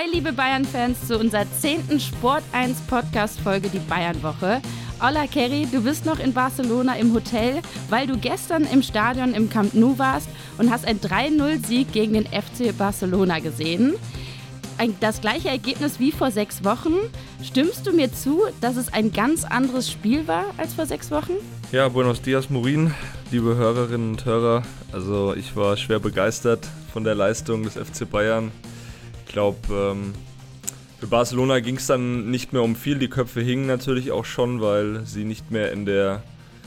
Hi liebe Bayern-Fans zu unserer 10. Sport 1 Podcast-Folge, die Bayern-Woche. Ola Kerry, du bist noch in Barcelona im Hotel, weil du gestern im Stadion im Camp Nou warst und hast einen 3-0-Sieg gegen den FC Barcelona gesehen. Das gleiche Ergebnis wie vor 6 Wochen. Stimmst du mir zu, dass es ein ganz anderes Spiel war als vor 6 Wochen? Ja, buenos dias, Morin, liebe Hörerinnen und Hörer. Also ich war schwer begeistert von der Leistung des FC Bayern. Ich glaube, für Barcelona ging es dann nicht mehr um viel. Die Köpfe hingen natürlich auch schon, weil sie nicht mehr in der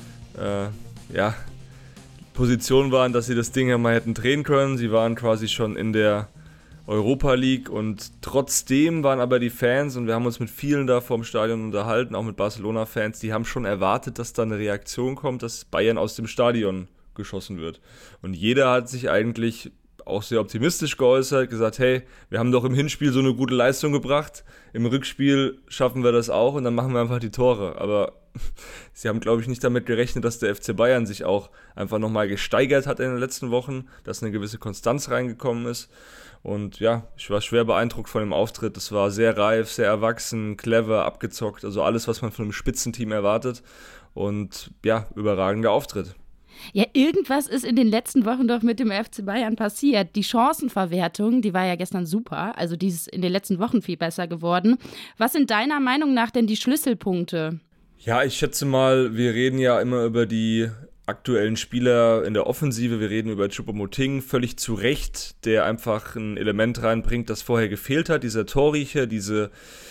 Position waren, dass sie das Ding ja mal hätten drehen können. Sie waren quasi schon in der Europa League und trotzdem waren aber die Fans, und wir haben uns mit vielen da vorm Stadion unterhalten, auch mit Barcelona-Fans, die haben schon erwartet, dass da eine Reaktion kommt, dass Bayern aus dem Stadion geschossen wird. Und jeder hat sich eigentlich auch sehr optimistisch geäußert, gesagt, hey, wir haben doch im Hinspiel so eine gute Leistung gebracht, im Rückspiel schaffen wir das auch und dann machen wir einfach die Tore. Aber sie haben, glaube ich, nicht damit gerechnet, dass der FC Bayern sich auch einfach nochmal gesteigert hat in den letzten Wochen, dass eine gewisse Konstanz reingekommen ist. Und ja, ich war schwer beeindruckt von dem Auftritt. Es war sehr reif, sehr erwachsen, clever, abgezockt, also alles, was man von einem Spitzenteam erwartet. Und ja, überragender Auftritt. Ja, irgendwas ist in den letzten Wochen doch mit dem FC Bayern passiert. Die Chancenverwertung, die war ja gestern super. Also die ist in den letzten Wochen viel besser geworden. Was sind deiner Meinung nach denn die Schlüsselpunkte? Ja, ich schätze mal, wir reden ja immer über die aktuellen Spieler in der Offensive. Wir reden über Choupo-Moting, völlig zu Recht, der einfach ein Element reinbringt, das vorher gefehlt hat. Dieser Torriecher, diese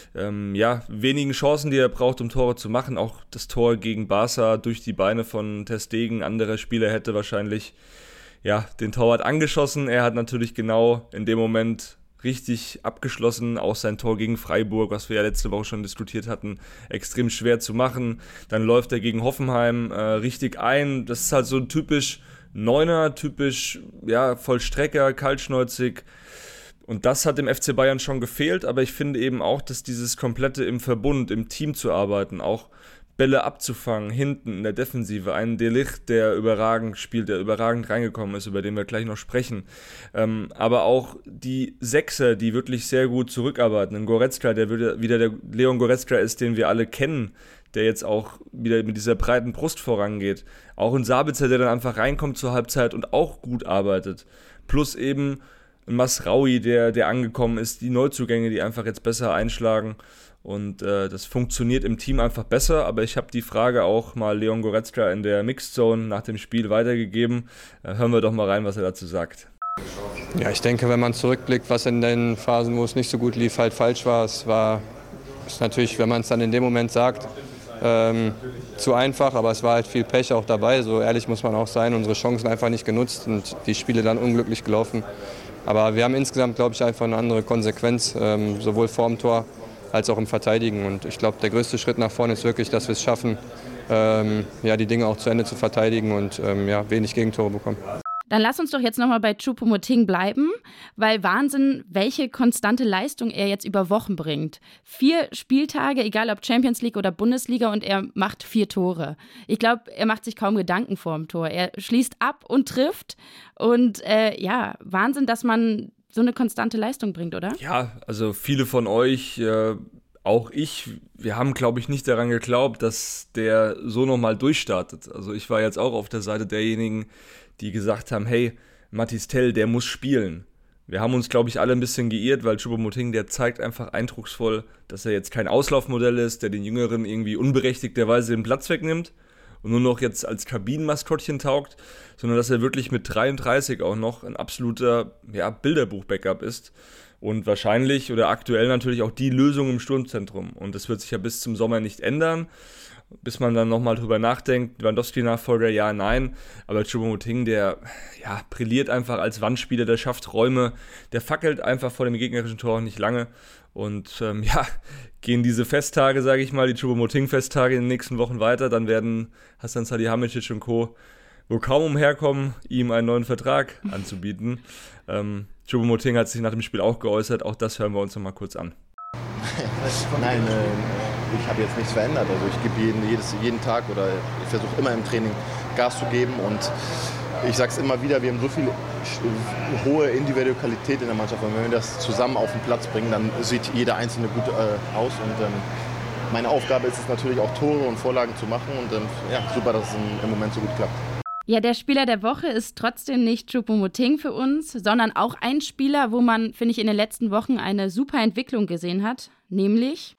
wenigen Chancen, die er braucht, um Tore zu machen. Auch das Tor gegen Barca durch die Beine von ter Stegen. Anderer Spieler hätte wahrscheinlich den Torwart angeschossen. Er hat natürlich genau in dem Moment richtig abgeschlossen. Auch sein Tor gegen Freiburg, was wir ja letzte Woche schon diskutiert hatten, extrem schwer zu machen. Dann läuft er gegen Hoffenheim richtig ein. Das ist halt so ein typisch Neuner, typisch Vollstrecker, kaltschnäuzig. Und das hat dem FC Bayern schon gefehlt, aber ich finde eben auch, dass dieses komplette im Verbund, im Team zu arbeiten, auch Bälle abzufangen, hinten in der Defensive, einen De Ligt, der überragend spielt, der überragend reingekommen ist, über den wir gleich noch sprechen, aber auch die Sechser, die wirklich sehr gut zurückarbeiten, ein Goretzka, der wieder der Leon Goretzka ist, den wir alle kennen, der jetzt auch wieder mit dieser breiten Brust vorangeht, auch ein Sabitzer, der dann einfach reinkommt zur Halbzeit und auch gut arbeitet, plus eben ein Masraoui, der angekommen ist, die Neuzugänge, die einfach jetzt besser einschlagen. Und das funktioniert im Team einfach besser, aber ich habe die Frage auch mal Leon Goretzka in der Mixed Zone nach dem Spiel weitergegeben. Hören wir doch mal rein, was er dazu sagt. Ja, ich denke, wenn man zurückblickt, was in den Phasen, wo es nicht so gut lief, halt falsch war, ist natürlich, wenn man es dann in dem Moment sagt, zu einfach, aber es war halt viel Pech auch dabei, so ehrlich muss man auch sein, unsere Chancen einfach nicht genutzt und die Spiele dann unglücklich gelaufen. Aber wir haben insgesamt, glaube ich, einfach eine andere Konsequenz, sowohl vorm Tor als auch im Verteidigen. Und ich glaube, der größte Schritt nach vorne ist wirklich, dass wir es schaffen, die Dinge auch zu Ende zu verteidigen und wenig Gegentore bekommen. Dann lass uns doch jetzt nochmal bei Choupo-Moting bleiben, weil Wahnsinn, welche konstante Leistung er jetzt über Wochen bringt. 4 Spieltage, egal ob Champions League oder Bundesliga, und er macht 4 Tore. Ich glaube, er macht sich kaum Gedanken vor dem Tor. Er schließt ab und trifft und Wahnsinn, dass man so eine konstante Leistung bringt, oder? Ja, also viele von euch, auch ich, wir haben, glaube ich, nicht daran geglaubt, dass der so nochmal durchstartet. Also ich war jetzt auch auf der Seite derjenigen, die gesagt haben, hey, Mathys Tel, der muss spielen. Wir haben uns, glaube ich, alle ein bisschen geirrt, weil Choupo-Moting, der zeigt einfach eindrucksvoll, dass er jetzt kein Auslaufmodell ist, der den Jüngeren irgendwie unberechtigterweise den Platz wegnimmt und nur noch jetzt als Kabinenmaskottchen taugt, sondern dass er wirklich mit 33 auch noch ein absoluter Bilderbuch-Backup ist und wahrscheinlich oder aktuell natürlich auch die Lösung im Sturmzentrum. Und das wird sich ja bis zum Sommer nicht ändern, bis man dann nochmal drüber nachdenkt, Lewandowski-Nachfolger, ja, nein, aber Choupo-Moting, der brilliert einfach als Wandspieler, der schafft Räume, der fackelt einfach vor dem gegnerischen Tor nicht lange und gehen diese Festtage, sage ich mal, die Choupo-Moting-Festtage in den nächsten Wochen weiter, dann werden Hasan Salihamidzic und Co. wohl kaum umherkommen, ihm einen neuen Vertrag anzubieten. Choupo-Moting hat sich nach dem Spiel auch geäußert, auch das hören wir uns nochmal kurz an. Nein, ich habe jetzt nichts verändert. Also ich gebe jeden Tag oder ich versuche immer im Training Gas zu geben und ich sage es immer wieder, wir haben so viel hohe Individualität in der Mannschaft. Und wenn wir das zusammen auf den Platz bringen, dann sieht jeder Einzelne gut aus. Und meine Aufgabe ist es natürlich auch, Tore und Vorlagen zu machen. Und super, dass es im Moment so gut klappt. Ja, der Spieler der Woche ist trotzdem nicht Choupo-Moting für uns, sondern auch ein Spieler, wo man, finde ich, in den letzten Wochen eine super Entwicklung gesehen hat, nämlich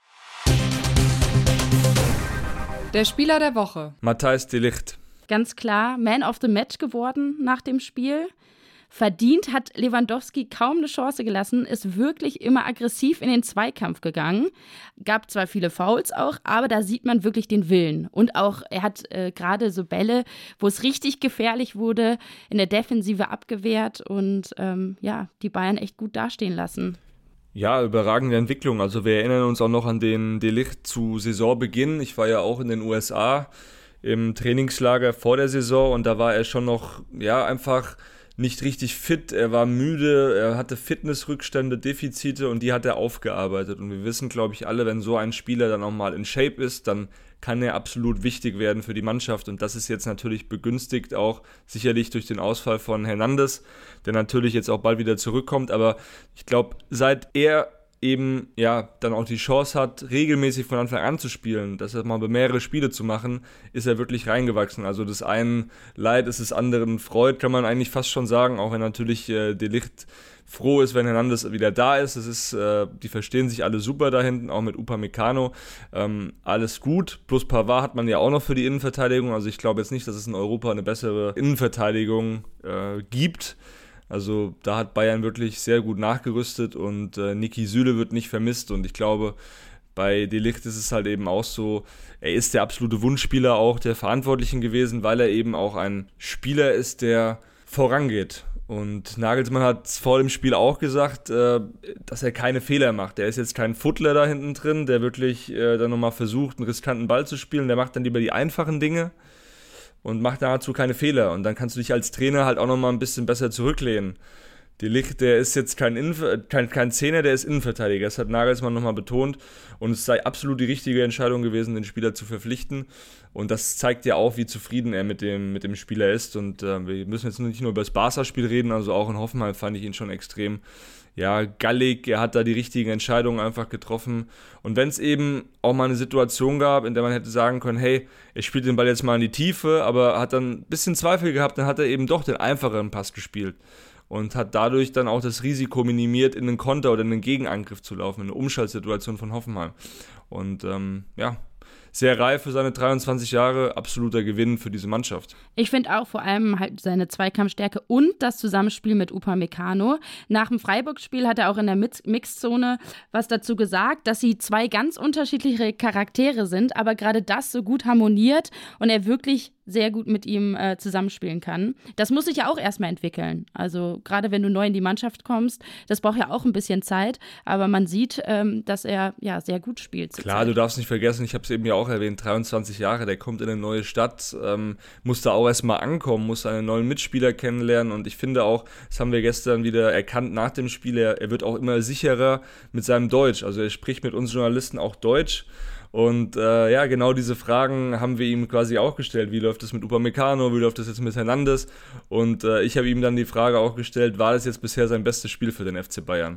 der Spieler der Woche. Matthijs de Ligt. Ganz klar, Man of the Match geworden nach dem Spiel. Verdient hat Lewandowski kaum eine Chance gelassen, ist wirklich immer aggressiv in den Zweikampf gegangen. Gab zwar viele Fouls auch, aber da sieht man wirklich den Willen. Und auch, er hat gerade so Bälle, wo es richtig gefährlich wurde, in der Defensive abgewehrt und die Bayern echt gut dastehen lassen. Ja, überragende Entwicklung. Also wir erinnern uns auch noch an den de Ligt zu Saisonbeginn. Ich war ja auch in den USA im Trainingslager vor der Saison und da war er schon noch, einfach nicht richtig fit, er war müde, er hatte Fitnessrückstände, Defizite und die hat er aufgearbeitet. Und wir wissen, glaube ich, alle, wenn so ein Spieler dann auch mal in Shape ist, dann kann er absolut wichtig werden für die Mannschaft. Und das ist jetzt natürlich begünstigt auch sicherlich durch den Ausfall von Hernandez, der natürlich jetzt auch bald wieder zurückkommt. Aber ich glaube, seit er eben dann auch die Chance hat, regelmäßig von Anfang an zu spielen, das mal mehrere Spiele zu machen, ist er wirklich reingewachsen. Also des einen Leid ist des anderen Freud, kann man eigentlich fast schon sagen, auch wenn natürlich de Ligt froh ist, wenn Hernandez wieder da ist. Die verstehen sich alle super da hinten, auch mit Upamecano. Alles gut, plus Pavard hat man ja auch noch für die Innenverteidigung. Also ich glaube jetzt nicht, dass es in Europa eine bessere Innenverteidigung gibt. Also da hat Bayern wirklich sehr gut nachgerüstet und Niki Süle wird nicht vermisst und ich glaube, bei de Ligt ist es halt eben auch so, er ist der absolute Wunschspieler auch der Verantwortlichen gewesen, weil er eben auch ein Spieler ist, der vorangeht. Und Nagelsmann hat vor dem Spiel auch gesagt, dass er keine Fehler macht. Er ist jetzt kein Futtler da hinten drin, der wirklich dann nochmal versucht, einen riskanten Ball zu spielen, der macht dann lieber die einfachen Dinge und macht dazu keine Fehler. Und dann kannst du dich als Trainer halt auch nochmal ein bisschen besser zurücklehnen. De Ligt, der ist jetzt kein Zehner, der ist Innenverteidiger. Das hat Nagelsmann nochmal betont. Und es sei absolut die richtige Entscheidung gewesen, den Spieler zu verpflichten. Und das zeigt ja auch, wie zufrieden er mit dem Spieler ist. Und wir müssen jetzt nicht nur über das Barca-Spiel reden, also auch in Hoffenheim fand ich ihn schon extrem gallig, er hat da die richtigen Entscheidungen einfach getroffen. Und wenn es eben auch mal eine Situation gab, in der man hätte sagen können, hey, er spielt den Ball jetzt mal in die Tiefe, aber hat dann ein bisschen Zweifel gehabt, dann hat er eben doch den einfacheren Pass gespielt und hat dadurch dann auch das Risiko minimiert, in einen Konter oder in einen Gegenangriff zu laufen, in eine Umschaltsituation von Hoffenheim. Und sehr reif für seine 23 Jahre, absoluter Gewinn für diese Mannschaft. Ich finde auch vor allem halt seine Zweikampfstärke und das Zusammenspiel mit Upamecano. Nach dem Freiburg-Spiel hat er auch in der Mixzone was dazu gesagt, dass sie zwei ganz unterschiedliche Charaktere sind, aber gerade das so gut harmoniert und er wirklich sehr gut mit ihm zusammenspielen kann. Das muss sich ja auch erstmal entwickeln. Also gerade wenn du neu in die Mannschaft kommst, das braucht ja auch ein bisschen Zeit, aber man sieht, dass er sehr gut spielt. Klar, du darfst nicht vergessen, ich habe es eben ja auch erwähnt, 23 Jahre, der kommt in eine neue Stadt, muss da auch erstmal ankommen, muss einen neuen Mitspieler kennenlernen und ich finde auch, das haben wir gestern wieder erkannt nach dem Spiel, er wird auch immer sicherer mit seinem Deutsch. Also er spricht mit uns Journalisten auch Deutsch. Und genau diese Fragen haben wir ihm quasi auch gestellt. Wie läuft es mit Upamecano, wie läuft es jetzt mit Hernandez? Und ich habe ihm dann die Frage auch gestellt, war das jetzt bisher sein bestes Spiel für den FC Bayern?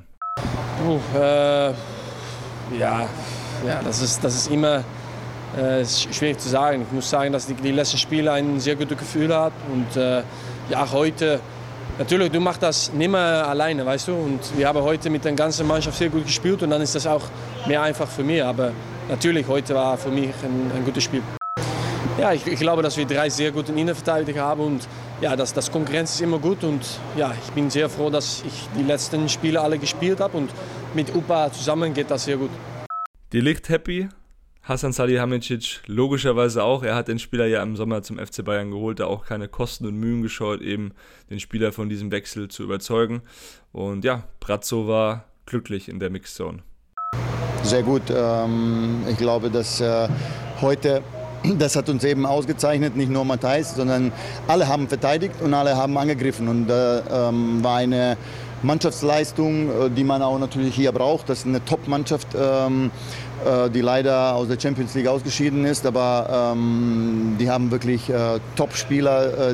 Das ist immer schwierig zu sagen. Ich muss sagen, dass die letzten Spiele ein sehr gutes Gefühl hat. Und heute, natürlich, du machst das nicht mehr alleine, weißt du. Und wir haben heute mit der ganzen Mannschaft sehr gut gespielt und dann ist das auch mehr einfach für mich. Aber natürlich, heute war für mich ein gutes Spiel. Ja, ich glaube, dass wir 3 sehr gute Innenverteidiger haben und das Konkurrenz ist immer gut und ich bin sehr froh, dass ich die letzten Spiele alle gespielt habe und mit Upa zusammen geht das sehr gut. De Ligt happy, Hasan Salihamidzic logischerweise auch. Er hat den Spieler ja im Sommer zum FC Bayern geholt, da auch keine Kosten und Mühen gescheut, eben den Spieler von diesem Wechsel zu überzeugen. Und Brazzo war glücklich in der Mixzone. Sehr gut. Ich glaube, dass heute, das hat uns eben ausgezeichnet, nicht nur Matthijs, sondern alle haben verteidigt und alle haben angegriffen. Und war eine Mannschaftsleistung, die man auch natürlich hier braucht. Das ist eine Top-Mannschaft, die leider aus der Champions League ausgeschieden ist, aber die haben wirklich Top-Spieler,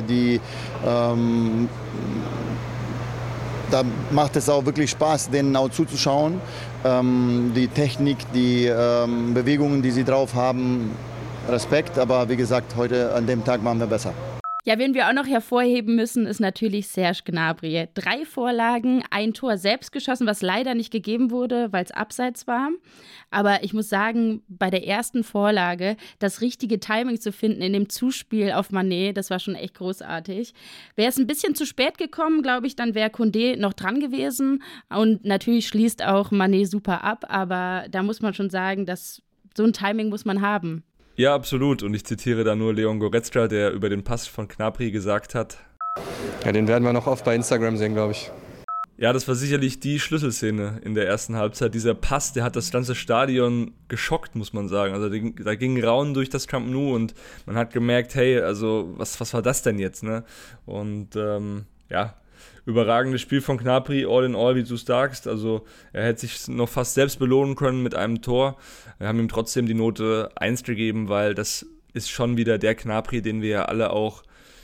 da macht es auch wirklich Spaß, denen auch zuzuschauen. Die Technik, die Bewegungen, die sie drauf haben, Respekt, aber wie gesagt, heute an dem Tag waren wir besser. Ja, wen wir auch noch hervorheben müssen, ist natürlich Serge Gnabry. 3 Vorlagen, 1 Tor selbst geschossen, was leider nicht gegeben wurde, weil es abseits war. Aber ich muss sagen, bei der ersten Vorlage das richtige Timing zu finden in dem Zuspiel auf Mané, das war schon echt großartig. Wäre es ein bisschen zu spät gekommen, glaube ich, dann wäre Koundé noch dran gewesen. Und natürlich schließt auch Mané super ab, aber da muss man schon sagen, dass so ein Timing muss man haben. Ja, absolut. Und ich zitiere da nur Leon Goretzka, der über den Pass von Gnabry gesagt hat. Ja, den werden wir noch oft bei Instagram sehen, glaube ich. Ja, das war sicherlich die Schlüsselszene in der ersten Halbzeit. Dieser Pass, der hat das ganze Stadion geschockt, muss man sagen. Also da ging Raunen durch das Camp Nou und man hat gemerkt, hey, also was war das denn jetzt, ne? Und überragendes Spiel von Gnabry, all in all, wie du sagst. Also er hätte sich noch fast selbst belohnen können mit einem Tor. Wir haben ihm trotzdem die Note 1 gegeben, weil das ist schon wieder der Gnabry, den wir ja alle auch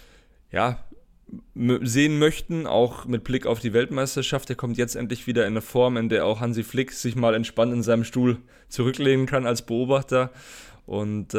sehen möchten, auch mit Blick auf die Weltmeisterschaft. Er kommt jetzt endlich wieder in eine Form, in der auch Hansi Flick sich mal entspannt in seinem Stuhl zurücklehnen kann als Beobachter. Und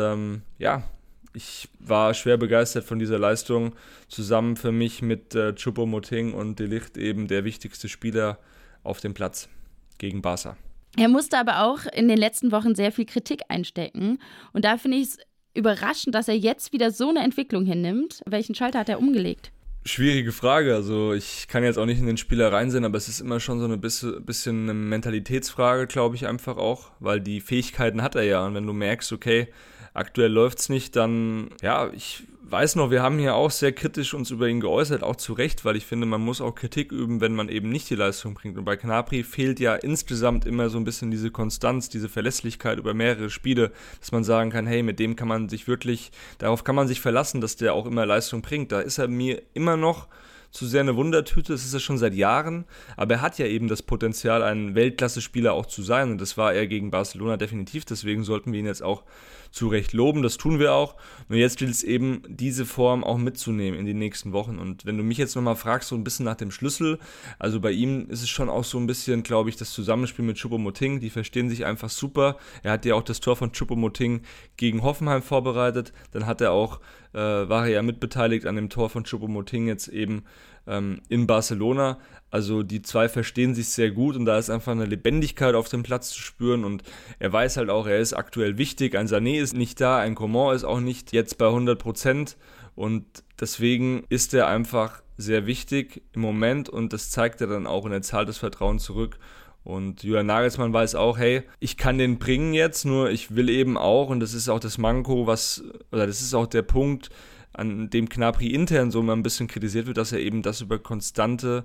ich war schwer begeistert von dieser Leistung. Zusammen für mich mit Choupo-Moting und De Ligt eben der wichtigste Spieler auf dem Platz gegen Barca. Er musste aber auch in den letzten Wochen sehr viel Kritik einstecken. Und da finde ich es überraschend, dass er jetzt wieder so eine Entwicklung hinnimmt. Welchen Schalter hat er umgelegt? Schwierige Frage. Also ich kann jetzt auch nicht in den Spieler reinsehen, aber es ist immer schon so eine bisschen eine Mentalitätsfrage, glaube ich, einfach auch. Weil die Fähigkeiten hat er ja. Und wenn du merkst, okay, aktuell läuft's nicht, dann, ich weiß noch, wir haben hier auch sehr kritisch uns über ihn geäußert, auch zu Recht, weil ich finde, man muss auch Kritik üben, wenn man eben nicht die Leistung bringt. Und bei Gnabry fehlt ja insgesamt immer so ein bisschen diese Konstanz, diese Verlässlichkeit über mehrere Spiele, dass man sagen kann, hey, mit dem kann man sich wirklich, darauf kann man sich verlassen, dass der auch immer Leistung bringt. Da ist er mir immer noch zu sehr eine Wundertüte, das ist er schon seit Jahren, aber er hat ja eben das Potenzial, ein Weltklasse-Spieler auch zu sein und das war er gegen Barcelona definitiv, deswegen sollten wir ihn jetzt auch zu Recht loben, das tun wir auch. Nur jetzt gilt es eben, diese Form auch mitzunehmen in die nächsten Wochen. Und wenn du mich jetzt nochmal fragst, so ein bisschen nach dem Schlüssel, also bei ihm ist es schon auch so ein bisschen, glaube ich, das Zusammenspiel mit Choupo-Moting, die verstehen sich einfach super. Er hat ja auch das Tor von Choupo-Moting gegen Hoffenheim vorbereitet, dann hat er auch, war er ja mitbeteiligt an dem Tor von Choupo-Moting jetzt eben in Barcelona. Also die zwei verstehen sich sehr gut und da ist einfach eine Lebendigkeit auf dem Platz zu spüren und er weiß halt auch, er ist aktuell wichtig. Ein Sané ist nicht da, ein Coman ist auch nicht jetzt bei 100% und deswegen ist er einfach sehr wichtig im Moment und das zeigt er dann auch und er zahlt das Vertrauen zurück. Und Julian Nagelsmann weiß auch, hey, ich kann den bringen jetzt, nur ich will eben auch, und das ist auch das Manko, das ist auch der Punkt, an dem Gnabry intern so mal ein bisschen kritisiert wird, dass er eben das über konstante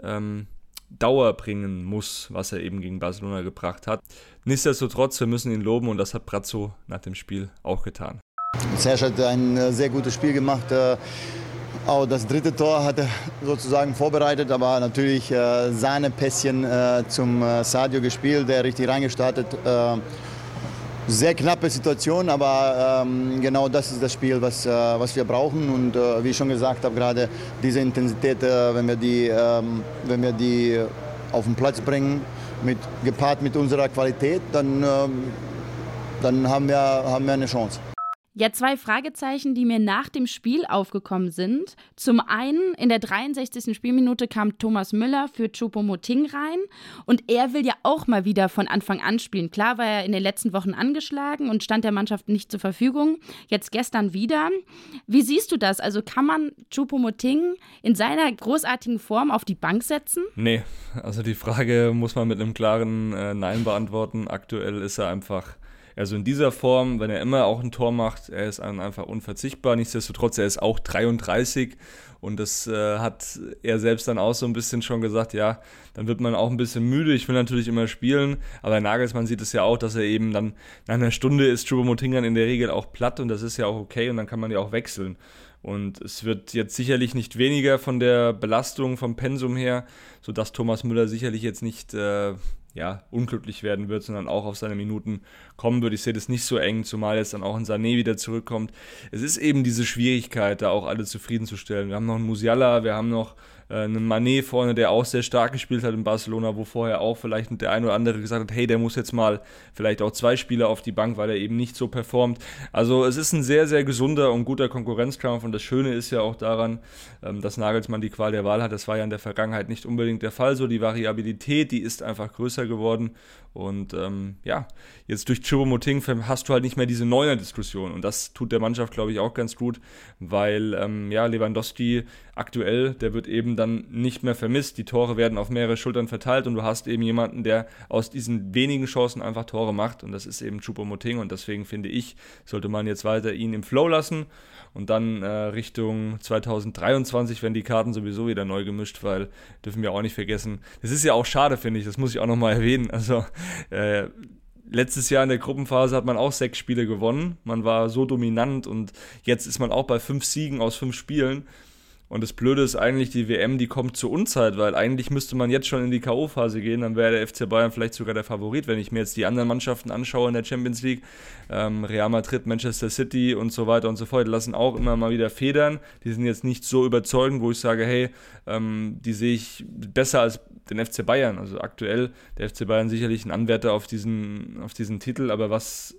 Dauer bringen muss, was er eben gegen Barcelona gebracht hat. Nichtsdestotrotz, wir müssen ihn loben und das hat Brazzo nach dem Spiel auch getan. Serge hat ein sehr gutes Spiel gemacht. Auch das dritte Tor hat er sozusagen vorbereitet, aber natürlich Sahnepässchen zum Sadio gespielt, der richtig reingestartet. Sehr knappe Situation, aber genau das ist das Spiel, was wir brauchen. Und wie ich schon gesagt habe, gerade diese Intensität, wenn wir die auf den Platz bringen, gepaart mit unserer Qualität, dann haben wir eine Chance. Ja, 2 Fragezeichen, die mir nach dem Spiel aufgekommen sind. Zum einen, in der 63. Spielminute kam Thomas Müller für Choupo-Moting rein und er will ja auch mal wieder von Anfang an spielen. Klar war er in den letzten Wochen angeschlagen und stand der Mannschaft nicht zur Verfügung. Jetzt gestern wieder. Wie siehst du das? Also kann man Choupo-Moting in seiner großartigen Form auf die Bank setzen? Nee, also die Frage muss man mit einem klaren Nein beantworten. Aktuell ist er einfach Also in dieser Form, wenn er immer auch ein Tor macht, er ist einfach unverzichtbar. Nichtsdestotrotz, er ist auch 33 und das hat er selbst dann auch so ein bisschen schon gesagt, ja, dann wird man auch ein bisschen müde. Ich will natürlich immer spielen, aber Nagelsmann sieht es ja auch, dass er eben dann nach einer Stunde ist Choupo-Moting dann in der Regel auch platt und das ist ja auch okay und dann kann man ja auch wechseln. Und es wird jetzt sicherlich nicht weniger von der Belastung, vom Pensum her, sodass Thomas Müller sicherlich jetzt nicht unglücklich werden wird, sondern auch auf seine Minuten kommen wird. Ich sehe das nicht so eng, zumal jetzt dann auch ein Sané wieder zurückkommt. Es ist eben diese Schwierigkeit, da auch alle zufriedenzustellen. Wir haben noch einen Musiala, wir haben noch einen Mané vorne, der auch sehr stark gespielt hat in Barcelona, wo vorher auch vielleicht der ein oder andere gesagt hat, hey, der muss jetzt mal vielleicht auch 2 Spieler auf die Bank, weil er eben nicht so performt. Also es ist ein sehr, sehr gesunder und guter Konkurrenzkampf und das Schöne ist ja auch daran, dass Nagelsmann die Qual der Wahl hat. Das war ja in der Vergangenheit nicht unbedingt der Fall. So die Variabilität, die ist einfach größer geworden und jetzt durch Choupo-Moting hast du halt nicht mehr diese Neuner-Diskussion und das tut der Mannschaft, glaube ich, auch ganz gut, weil Lewandowski aktuell, der wird eben dann nicht mehr vermisst, die Tore werden auf mehrere Schultern verteilt und du hast eben jemanden, der aus diesen wenigen Chancen einfach Tore macht und das ist eben Choupo-Moting und deswegen finde ich, sollte man jetzt weiter ihn im Flow lassen und dann Richtung 2023 werden die Karten sowieso wieder neu gemischt, weil dürfen wir auch nicht vergessen, das ist ja auch schade, finde ich, das muss ich auch nochmal erwähnen, also letztes Jahr in der Gruppenphase hat man auch 6 Spiele gewonnen, man war so dominant und jetzt ist man auch bei 5 Siegen aus 5 Spielen. Und das Blöde ist eigentlich, die WM, die kommt zur Unzeit, weil eigentlich müsste man jetzt schon in die K.O.-Phase gehen, dann wäre der FC Bayern vielleicht sogar der Favorit, wenn ich mir jetzt die anderen Mannschaften anschaue in der Champions League, Real Madrid, Manchester City und so weiter und so fort, die lassen auch immer mal wieder Federn, die sind jetzt nicht so überzeugend, wo ich sage, hey, die sehe ich besser als den FC Bayern, also aktuell der FC Bayern sicherlich ein Anwärter auf diesen Titel, aber was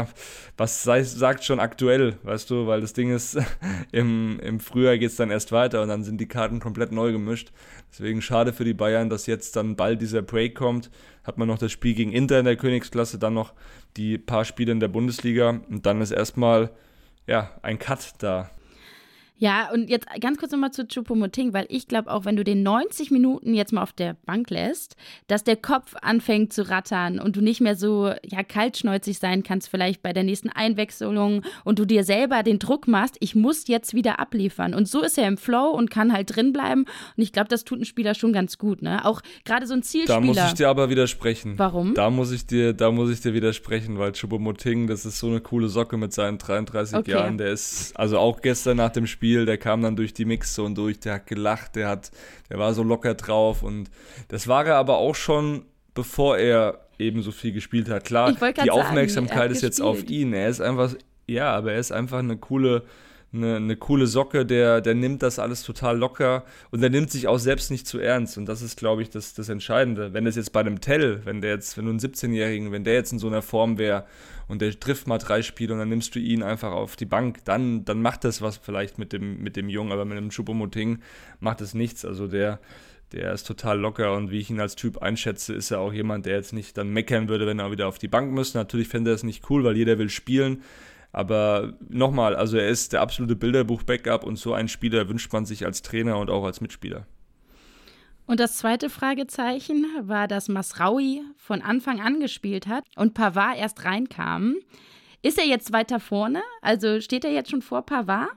sagt schon aktuell, weißt du, weil das Ding ist, im Frühjahr geht es dann erst weiter und dann sind die Karten komplett neu gemischt, deswegen schade für die Bayern, dass jetzt dann bald dieser Break kommt, hat man noch das Spiel gegen Inter in der Königsklasse, dann noch die paar Spiele in der Bundesliga und dann ist erstmal ein Cut da. Ja, und jetzt ganz kurz nochmal zu Choupo-Moting, weil ich glaube auch, wenn du den 90 Minuten jetzt mal auf der Bank lässt, dass der Kopf anfängt zu rattern und du nicht mehr so kaltschnäuzig sein kannst vielleicht bei der nächsten Einwechslung und du dir selber den Druck machst, ich muss jetzt wieder abliefern. Und so ist er im Flow und kann halt drin bleiben und ich glaube, das tut ein Spieler schon ganz gut, ne? Auch gerade so ein Zielspieler. Da muss ich dir aber widersprechen. Warum? Da muss ich dir widersprechen, weil Choupo-Moting, das ist so eine coole Socke mit seinen 33 Jahren, der ist, also auch gestern nach dem Spiel, der kam dann durch die Mixzone durch, der hat gelacht, der war so locker drauf und das war er aber auch schon, bevor er eben so viel gespielt hat. Klar, die Aufmerksamkeit ist jetzt auf ihn, er ist einfach, aber er ist einfach eine coole Socke, der nimmt das alles total locker und der nimmt sich auch selbst nicht zu ernst und das ist, glaube ich, das Entscheidende. Wenn das jetzt bei einem Tell, wenn du einen 17-Jährigen, wenn der jetzt in so einer Form wäre und der trifft mal 3 Spiele und dann nimmst du ihn einfach auf die Bank, dann macht das was vielleicht mit dem Jungen, aber mit einem Choupo-Moting macht es nichts, also der ist total locker und wie ich ihn als Typ einschätze, ist er auch jemand, der jetzt nicht dann meckern würde, wenn er wieder auf die Bank müsste. Natürlich fände er es nicht cool, weil jeder will spielen, aber nochmal, also er ist der absolute Bilderbuch-Backup und so einen Spieler wünscht man sich als Trainer und auch als Mitspieler. Und das zweite Fragezeichen war, dass Mazraoui von Anfang an gespielt hat und Pavard erst reinkam. Ist er jetzt weiter vorne? Also steht er jetzt schon vor Pavard?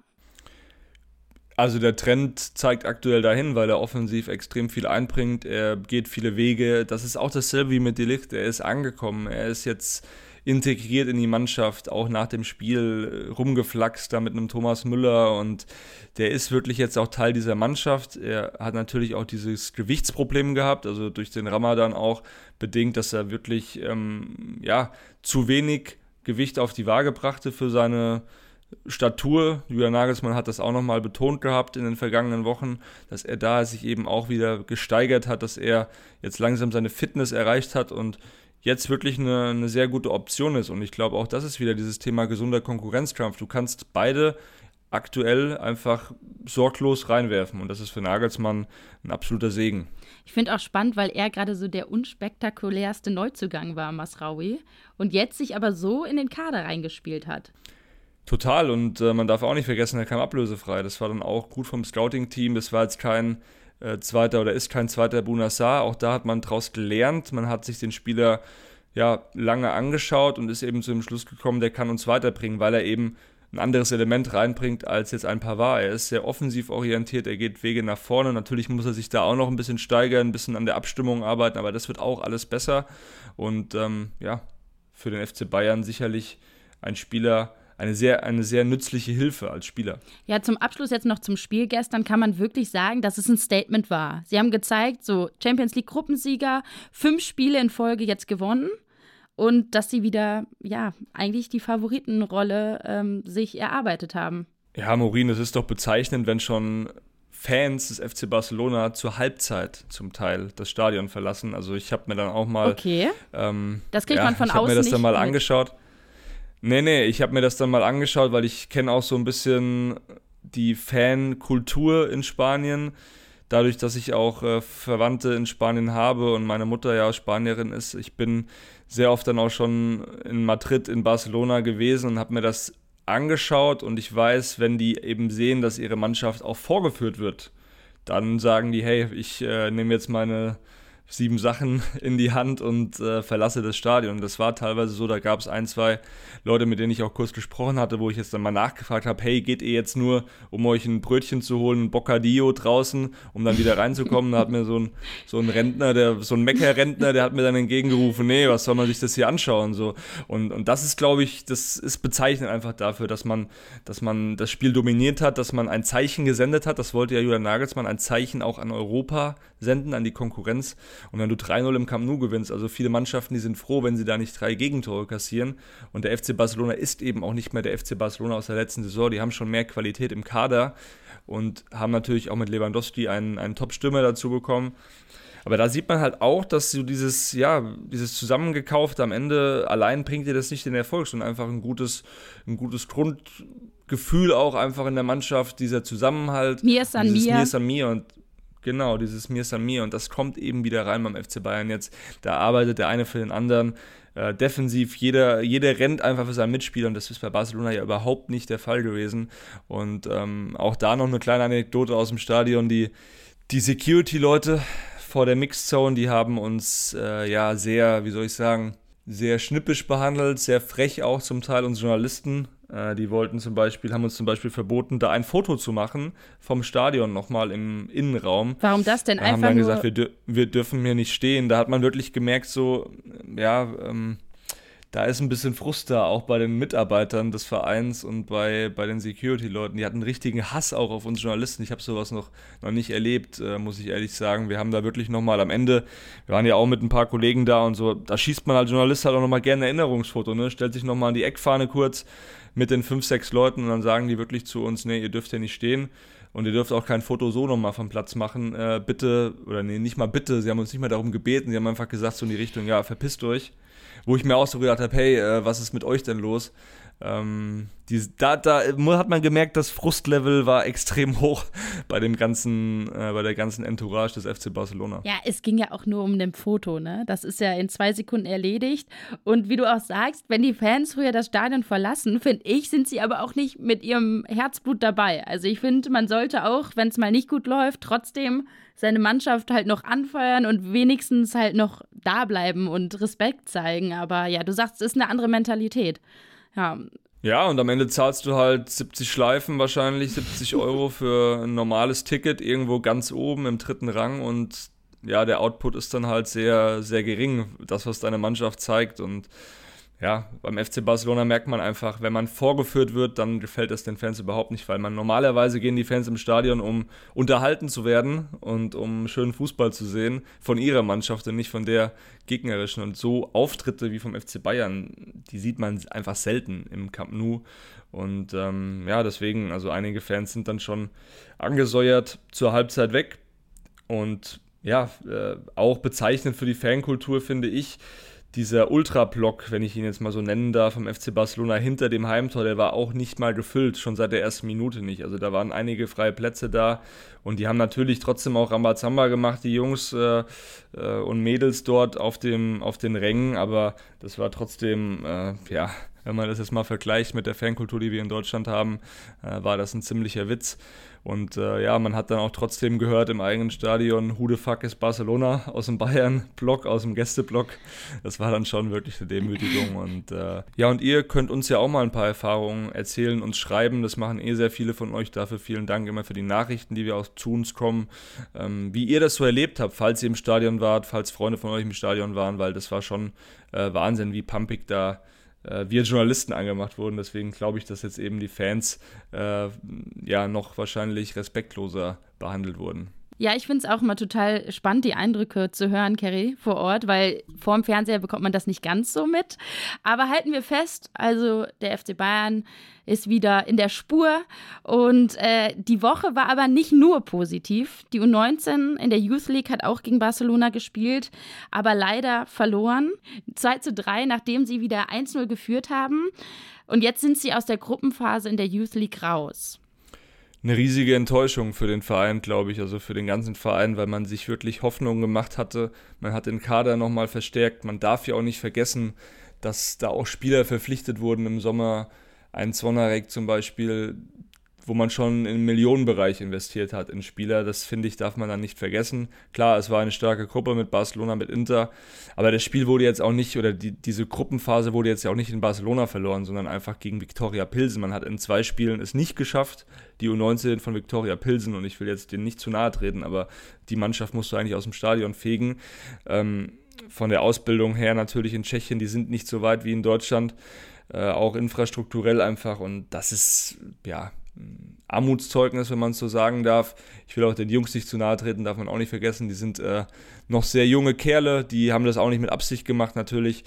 Also der Trend zeigt aktuell dahin, weil er offensiv extrem viel einbringt. Er geht viele Wege. Das ist auch dasselbe wie mit De Ligt. Er ist angekommen. Er ist jetzt integriert in die Mannschaft, auch nach dem Spiel rumgeflaxt da mit einem Thomas Müller und der ist wirklich jetzt auch Teil dieser Mannschaft. Er hat natürlich auch dieses Gewichtsproblem gehabt, also durch den Ramadan auch bedingt, dass er wirklich zu wenig Gewicht auf die Waage brachte für seine Statur. Julian Nagelsmann hat das auch nochmal betont gehabt in den vergangenen Wochen, dass er da sich eben auch wieder gesteigert hat, dass er jetzt langsam seine Fitness erreicht hat und jetzt wirklich eine sehr gute Option ist. Und ich glaube, auch das ist wieder dieses Thema gesunder Konkurrenzkampf. Du kannst beide aktuell einfach sorglos reinwerfen. Und das ist für Nagelsmann ein absoluter Segen. Ich finde auch spannend, weil er gerade so der unspektakulärste Neuzugang war, Mazraoui. Und jetzt sich aber so in den Kader reingespielt hat. Total. Und man darf auch nicht vergessen, er kam ablösefrei. Das war dann auch gut vom Scouting-Team. Das war jetzt kein zweiter Bouna Sarr. Auch da hat man draus gelernt. Man hat sich den Spieler lange angeschaut und ist eben zu dem Schluss gekommen, der kann uns weiterbringen, weil er eben ein anderes Element reinbringt als jetzt ein Pavard. Er ist sehr offensiv orientiert, er geht Wege nach vorne. Natürlich muss er sich da auch noch ein bisschen steigern, ein bisschen an der Abstimmung arbeiten, aber das wird auch alles besser. Und für den FC Bayern sicherlich ein Spieler, eine sehr nützliche Hilfe als Spieler. Ja, zum Abschluss jetzt noch zum Spiel gestern kann man wirklich sagen, dass es ein Statement war. Sie haben gezeigt, so Champions League Gruppensieger, 5 Spiele in Folge jetzt gewonnen und dass sie wieder, eigentlich die Favoritenrolle sich erarbeitet haben. Ja, Maureen, es ist doch bezeichnend, wenn schon Fans des FC Barcelona zur Halbzeit zum Teil das Stadion verlassen. Also ich habe mir dann auch mal... Okay, das kriegt man von außen nicht. Ich habe mir das dann mal angeschaut. Ich habe mir das dann mal angeschaut, weil ich kenne auch so ein bisschen die Fankultur in Spanien. Dadurch, dass ich auch Verwandte in Spanien habe und meine Mutter ja Spanierin ist. Ich bin sehr oft dann auch schon in Madrid, in Barcelona gewesen und habe mir das angeschaut. Und ich weiß, wenn die eben sehen, dass ihre Mannschaft auch vorgeführt wird, dann sagen die, hey, ich nehme jetzt meine 7 Sachen in die Hand und verlasse das Stadion. Das war teilweise so, da gab es 1, 2 Leute, mit denen ich auch kurz gesprochen hatte, wo ich jetzt dann mal nachgefragt habe, hey, geht ihr jetzt nur, um euch ein Brötchen zu holen, ein Bocadillo draußen, um dann wieder reinzukommen? Da hat mir so ein Rentner, so ein Mecker-Rentner, der hat mir dann entgegengerufen, nee, was soll man sich das hier anschauen? So. Und das ist, glaube ich, das ist bezeichnend einfach dafür, dass man das Spiel dominiert hat, dass man ein Zeichen gesendet hat, das wollte ja Julian Nagelsmann, ein Zeichen auch an Europa senden, an die Konkurrenz. Und wenn du 3-0 im Camp Nou gewinnst, also viele Mannschaften, die sind froh, wenn sie da nicht 3 Gegentore kassieren. Und der FC Barcelona ist eben auch nicht mehr der FC Barcelona aus der letzten Saison. Die haben schon mehr Qualität im Kader und haben natürlich auch mit Lewandowski einen Top-Stürmer dazu bekommen. Aber da sieht man halt auch, dass so dieses Zusammengekaufte am Ende allein bringt dir das nicht den Erfolg, sondern einfach ein gutes Grundgefühl auch einfach in der Mannschaft, dieser Zusammenhalt. Mir san mir und genau, dieses Mir san mir und das kommt eben wieder rein beim FC Bayern jetzt. Da arbeitet der eine für den anderen. Defensiv, jeder rennt einfach für seinen Mitspieler und das ist bei Barcelona ja überhaupt nicht der Fall gewesen. Und auch da noch eine kleine Anekdote aus dem Stadion. Die Security-Leute vor der Mixed-Zone, die haben uns sehr, wie soll ich sagen, sehr schnippisch behandelt, sehr frech auch zum Teil, uns Journalisten. Die haben uns zum Beispiel verboten, da ein Foto zu machen vom Stadion nochmal im Innenraum. Warum das denn? Haben dann gesagt, wir dürfen hier nicht stehen. Da hat man wirklich gemerkt, da ist ein bisschen Frust da, auch bei den Mitarbeitern des Vereins und bei den Security-Leuten. Die hatten einen richtigen Hass auch auf uns Journalisten. Ich habe sowas noch nicht erlebt, muss ich ehrlich sagen. Wir haben da wirklich nochmal am Ende, wir waren ja auch mit ein paar Kollegen da und so, da schießt man als Journalist halt auch nochmal gerne ein Erinnerungsfoto, ne? Stellt sich nochmal an die Eckfahne kurz mit den 5, 6 Leuten und dann sagen die wirklich zu uns, nee, ihr dürft hier nicht stehen. Und ihr dürft auch kein Foto so nochmal vom Platz machen, bitte, oder nee, nicht mal bitte, sie haben uns nicht mal darum gebeten, sie haben einfach gesagt so in die Richtung, ja, verpisst euch. Wo ich mir auch so gedacht habe, hey, was ist mit euch denn los? Da hat man gemerkt, das Frustlevel war extrem hoch bei der ganzen Entourage des FC Barcelona. Ja, es ging ja auch nur um ein Foto, ne? Das ist ja in 2 Sekunden erledigt. Und wie du auch sagst, wenn die Fans früher das Stadion verlassen, finde ich, sind sie aber auch nicht mit ihrem Herzblut dabei. Also ich finde, man sollte auch, wenn es mal nicht gut läuft, trotzdem seine Mannschaft halt noch anfeuern und wenigstens halt noch da bleiben und Respekt zeigen. Aber ja, du sagst, es ist eine andere Mentalität. Ja, und am Ende zahlst du halt 70 Schleifen, wahrscheinlich 70 € für ein normales Ticket irgendwo ganz oben im 3. Rang und ja, der Output ist dann halt sehr, sehr gering, das, was deine Mannschaft zeigt. Und ja, beim FC Barcelona merkt man einfach, wenn man vorgeführt wird, dann gefällt das den Fans überhaupt nicht, weil normalerweise gehen die Fans im Stadion, um unterhalten zu werden und um schönen Fußball zu sehen von ihrer Mannschaft und nicht von der gegnerischen. Und so Auftritte wie vom FC Bayern, die sieht man einfach selten im Camp Nou. Und deswegen, also einige Fans sind dann schon angesäuert zur Halbzeit weg. Und ja, auch bezeichnend für die Fankultur finde ich, dieser Ultra-Block, wenn ich ihn jetzt mal so nennen darf, vom FC Barcelona hinter dem Heimtor, der war auch nicht mal gefüllt, schon seit der ersten Minute nicht. Also da waren einige freie Plätze da und die haben natürlich trotzdem auch Rambazamba gemacht, die Jungs und Mädels dort auf den Rängen, aber das war trotzdem Wenn man das jetzt mal vergleicht mit der Fankultur, die wir in Deutschland haben, war das ein ziemlicher Witz. Und man hat dann auch trotzdem gehört im eigenen Stadion, who the fuck ist Barcelona aus dem Bayern-Block, aus dem Gästeblock. Das war dann schon wirklich eine Demütigung. Und und ihr könnt uns ja auch mal ein paar Erfahrungen erzählen, uns schreiben. Das machen sehr viele von euch. Dafür vielen Dank immer für die Nachrichten, die wir auch zu uns kommen. Wie ihr das so erlebt habt, falls ihr im Stadion wart, falls Freunde von euch im Stadion waren, weil das war schon Wahnsinn, wie pumpig da wir Journalisten angemacht wurden. Deswegen glaube ich, dass jetzt eben die Fans noch wahrscheinlich respektloser behandelt wurden. Ja, ich finde es auch immer total spannend, die Eindrücke zu hören, Kerry, vor Ort, weil vor dem Fernseher bekommt man das nicht ganz so mit. Aber halten wir fest, also der FC Bayern ist wieder in der Spur und die Woche war aber nicht nur positiv. Die U19 in der Youth League hat auch gegen Barcelona gespielt, aber leider verloren. 2:3, nachdem sie wieder 1:0 geführt haben. Und jetzt sind sie aus der Gruppenphase in der Youth League raus. Eine riesige Enttäuschung für den Verein, glaube ich, also für den ganzen Verein, weil man sich wirklich Hoffnung gemacht hatte. Man hat den Kader nochmal verstärkt. Man darf ja auch nicht vergessen, dass da auch Spieler verpflichtet wurden im Sommer. Ein Zvonarek zum Beispiel, wo man schon im Millionenbereich investiert hat in Spieler. Das, finde ich, darf man dann nicht vergessen. Klar, es war eine starke Gruppe mit Barcelona, mit Inter, aber das Spiel wurde jetzt auch nicht, oder diese Gruppenphase wurde jetzt ja auch nicht in Barcelona verloren, sondern einfach gegen Viktoria Pilsen. Man hat in 2 Spielen es nicht geschafft, die U19 von Viktoria Pilsen, und ich will jetzt denen nicht zu nahe treten, aber die Mannschaft musst du eigentlich aus dem Stadion fegen. Von der Ausbildung her natürlich in Tschechien, die sind nicht so weit wie in Deutschland, auch infrastrukturell einfach, und das ist, Armutszeugnis, wenn man es so sagen darf. Ich will auch den Jungs nicht zu nahe treten, darf man auch nicht vergessen. Die sind noch sehr junge Kerle, die haben das auch nicht mit Absicht gemacht natürlich.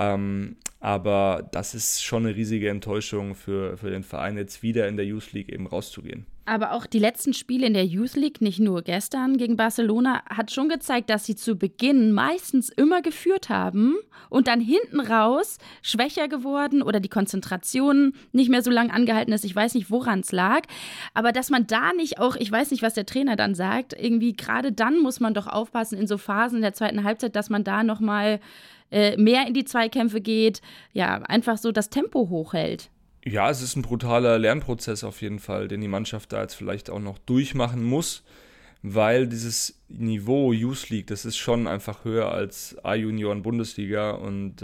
Aber das ist schon eine riesige Enttäuschung für den Verein, jetzt wieder in der Youth League eben rauszugehen. Aber auch die letzten Spiele in der Youth League, nicht nur gestern gegen Barcelona, hat schon gezeigt, dass sie zu Beginn meistens immer geführt haben und dann hinten raus schwächer geworden oder die Konzentration nicht mehr so lang angehalten ist. Ich weiß nicht, woran es lag, aber dass man da nicht auch, ich weiß nicht, was der Trainer dann sagt, irgendwie gerade dann muss man doch aufpassen in so Phasen in der zweiten Halbzeit, dass man da nochmal mehr in die Zweikämpfe geht, ja, einfach so das Tempo hochhält. Ja, es ist ein brutaler Lernprozess auf jeden Fall, den die Mannschaft da jetzt vielleicht auch noch durchmachen muss, weil dieses Niveau Youth League, das ist schon einfach höher als A-Junioren-Bundesliga, und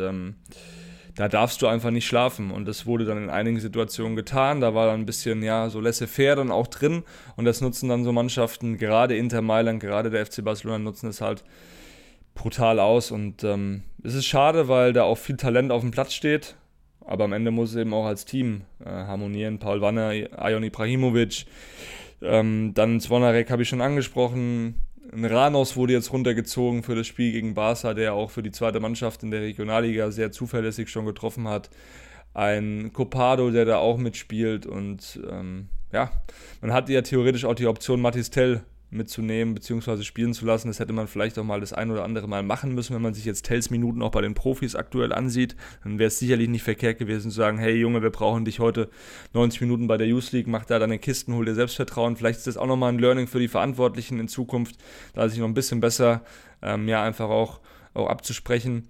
da darfst du einfach nicht schlafen, und das wurde dann in einigen Situationen getan. Da war dann ein bisschen, so laissez-faire dann auch drin, und das nutzen dann so Mannschaften, gerade Inter Mailand, gerade der FC Barcelona nutzen es halt brutal aus, und es ist schade, weil da auch viel Talent auf dem Platz steht. Aber am Ende muss es eben auch als Team harmonieren. Paul Wanner, Ajon Ibrahimovic, dann Zvonarek habe ich schon angesprochen. Ein Ranos wurde jetzt runtergezogen für das Spiel gegen Barca, der auch für die zweite Mannschaft in der Regionalliga sehr zuverlässig schon getroffen hat. Ein Copado, der da auch mitspielt. Und man hatte ja theoretisch auch die Option, Mathys Tell mitzunehmen bzw. spielen zu lassen. Das hätte man vielleicht auch mal das ein oder andere Mal machen müssen, wenn man sich jetzt Tells Minuten auch bei den Profis aktuell ansieht. Dann wäre es sicherlich nicht verkehrt gewesen zu sagen, hey Junge, wir brauchen dich heute 90 Minuten bei der Youth League, mach da deine Kisten, hol dir Selbstvertrauen. Vielleicht ist das auch nochmal ein Learning für die Verantwortlichen in Zukunft, da sich noch ein bisschen besser einfach auch abzusprechen.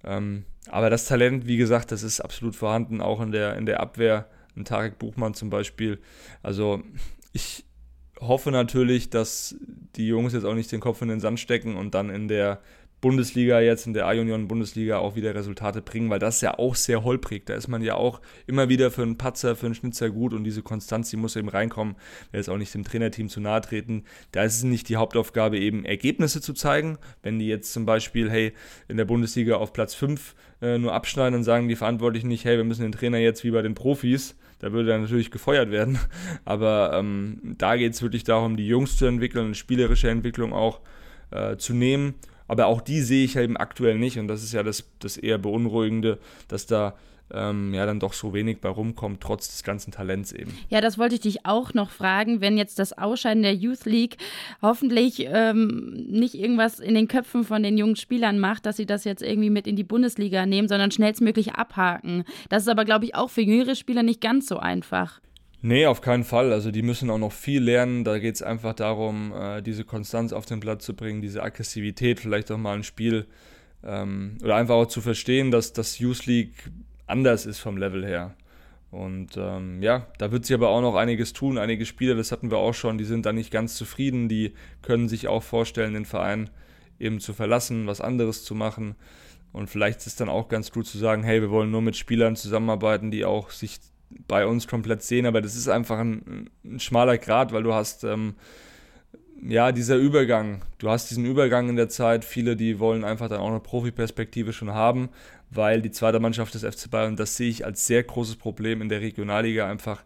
Aber das Talent, wie gesagt, das ist absolut vorhanden, auch in der Abwehr. Ein Tarek Buchmann zum Beispiel. Also ich hoffe natürlich, dass die Jungs jetzt auch nicht den Kopf in den Sand stecken und dann in der Bundesliga jetzt, in der A-Junioren-Bundesliga auch wieder Resultate bringen, weil das ja auch sehr holprig. Da ist man ja auch immer wieder für einen Patzer, für einen Schnitzer gut, und diese Konstanz, die muss eben reinkommen. Ich will jetzt auch nicht dem Trainerteam zu nahe treten. Da ist es nicht die Hauptaufgabe, eben Ergebnisse zu zeigen. Wenn die jetzt zum Beispiel, in der Bundesliga auf Platz 5 nur abschneiden, dann sagen die Verantwortlichen nicht, wir müssen den Trainer jetzt wie bei den Profis. Da würde er natürlich gefeuert werden. Aber da geht es wirklich darum, die Jungs zu entwickeln, eine spielerische Entwicklung auch zu nehmen. Aber auch die sehe ich eben aktuell nicht, und das ist ja das eher Beunruhigende, dass da dann doch so wenig bei rumkommt, trotz des ganzen Talents eben. Ja, das wollte ich dich auch noch fragen, wenn jetzt das Ausscheiden der Youth League hoffentlich nicht irgendwas in den Köpfen von den jungen Spielern macht, dass sie das jetzt irgendwie mit in die Bundesliga nehmen, sondern schnellstmöglich abhaken. Das ist aber, glaube ich, auch für jüngere Spieler nicht ganz so einfach. Nee, auf keinen Fall. Also die müssen auch noch viel lernen. Da geht es einfach darum, diese Konstanz auf den Platz zu bringen, diese Aggressivität, vielleicht auch mal ein Spiel oder einfach auch zu verstehen, dass das Youth League anders ist vom Level her. Und da wird sich aber auch noch einiges tun. Einige Spieler, das hatten wir auch schon, die sind da nicht ganz zufrieden. Die können sich auch vorstellen, den Verein eben zu verlassen, was anderes zu machen. Und vielleicht ist es dann auch ganz gut zu sagen, hey, wir wollen nur mit Spielern zusammenarbeiten, die auch sich bei uns komplett sehen. Aber das ist einfach ein schmaler Grat, weil du hast dieser Übergang. Du hast diesen Übergang in der Zeit. Viele, die wollen einfach dann auch eine Profiperspektive schon haben, weil die zweite Mannschaft des FC Bayern, das sehe ich als sehr großes Problem in der Regionalliga, einfach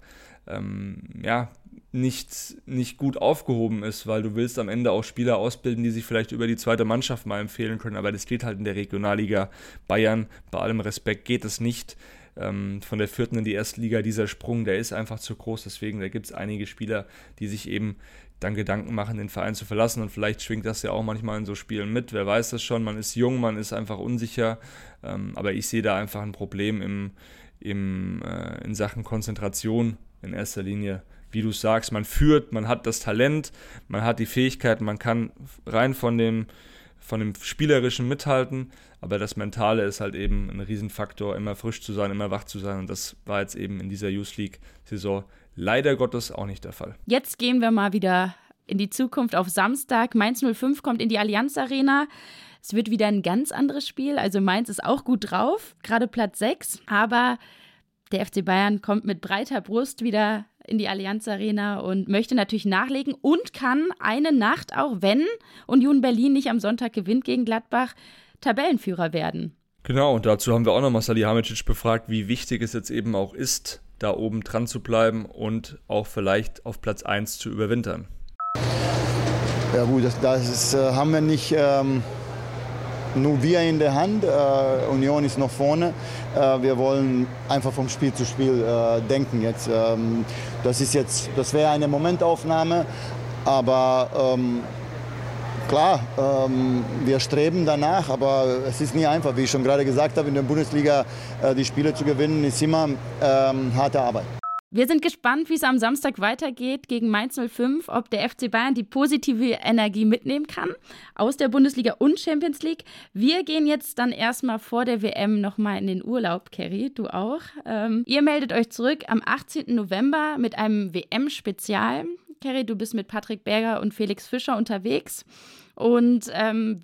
nicht gut aufgehoben ist, weil du willst am Ende auch Spieler ausbilden, die sich vielleicht über die zweite Mannschaft mal empfehlen können, aber das geht halt in der Regionalliga Bayern, bei allem Respekt, geht es nicht. Von der 4. in die 1. Liga, dieser Sprung, der ist einfach zu groß, deswegen da gibt es einige Spieler, die sich eben dann Gedanken machen, den Verein zu verlassen, und vielleicht schwingt das ja auch manchmal in so Spielen mit, wer weiß das schon, man ist jung, man ist einfach unsicher, aber ich sehe da einfach ein Problem in Sachen Konzentration in erster Linie. Wie du sagst, man führt, man hat das Talent, man hat die Fähigkeiten, man kann rein von dem Spielerischen mithalten, aber das Mentale ist halt eben ein Riesenfaktor, immer frisch zu sein, immer wach zu sein, und das war jetzt eben in dieser Youth League-Saison leider Gottes auch nicht der Fall. Jetzt gehen wir mal wieder in die Zukunft auf Samstag. Mainz 05 kommt in die Allianz Arena. Es wird wieder ein ganz anderes Spiel, also Mainz ist auch gut drauf, gerade Platz 6, aber der FC Bayern kommt mit breiter Brust wieder in die Allianz Arena und möchte natürlich nachlegen und kann eine Nacht, auch wenn Union Berlin nicht am Sonntag gewinnt gegen Gladbach, Tabellenführer werden. Genau, und dazu haben wir auch nochmal Salihamidzic befragt, wie wichtig es jetzt eben auch ist, da oben dran zu bleiben und auch vielleicht auf Platz 1 zu überwintern. Ja gut, das haben wir nicht nur wir in der Hand. Union ist noch vorne. Wir wollen einfach vom Spiel zu Spiel denken jetzt. Das wäre eine Momentaufnahme, aber klar, wir streben danach, aber es ist nie einfach. Wie ich schon gerade gesagt habe, in der Bundesliga die Spiele zu gewinnen, ist immer harte Arbeit. Wir sind gespannt, wie es am Samstag weitergeht gegen Mainz 05, ob der FC Bayern die positive Energie mitnehmen kann aus der Bundesliga und Champions League. Wir gehen jetzt dann erstmal vor der WM nochmal in den Urlaub, Kerry, du auch. Ihr meldet euch zurück am 18. November mit einem WM-Spezial. Kerry, du bist mit Patrick Berger und Felix Fischer unterwegs und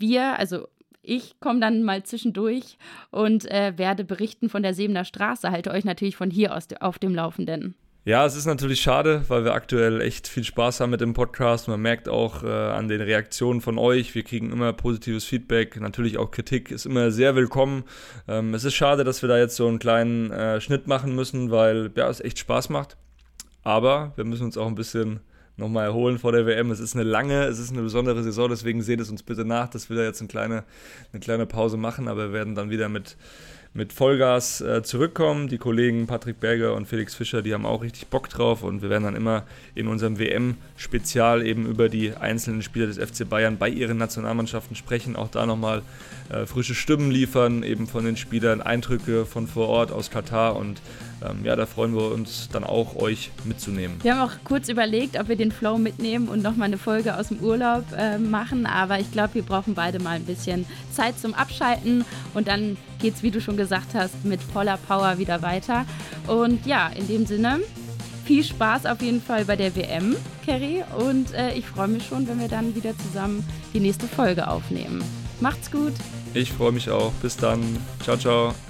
ich komme dann mal zwischendurch und werde berichten von der Sebener Straße, halte euch natürlich von hier aus auf dem Laufenden. Ja, es ist natürlich schade, weil wir aktuell echt viel Spaß haben mit dem Podcast. Man merkt auch an den Reaktionen von euch, wir kriegen immer positives Feedback, natürlich auch Kritik ist immer sehr willkommen. Es ist schade, dass wir da jetzt so einen kleinen Schnitt machen müssen, weil es echt Spaß macht. Aber wir müssen uns auch ein bisschen nochmal erholen vor der WM. Es ist eine besondere Saison, deswegen seht es uns bitte nach, dass wir da jetzt eine kleine Pause machen, aber wir werden dann wieder mit Vollgas zurückkommen. Die Kollegen Patrick Berger und Felix Fischer, die haben auch richtig Bock drauf, und wir werden dann immer in unserem WM-Spezial eben über die einzelnen Spieler des FC Bayern bei ihren Nationalmannschaften sprechen, auch da nochmal frische Stimmen liefern, eben von den Spielern, Eindrücke von vor Ort aus Katar, und da freuen wir uns dann auch, euch mitzunehmen. Wir haben auch kurz überlegt, ob wir den Flow mitnehmen und nochmal eine Folge aus dem Urlaub machen, aber ich glaube, wir brauchen beide mal ein bisschen Zeit zum Abschalten, und dann geht's, wie du schon gesagt hast, mit voller Power wieder weiter. Und ja, in dem Sinne, viel Spaß auf jeden Fall bei der WM, Kerry, und ich freue mich schon, wenn wir dann wieder zusammen die nächste Folge aufnehmen. Macht's gut! Ich freue mich auch. Bis dann. Ciao, ciao.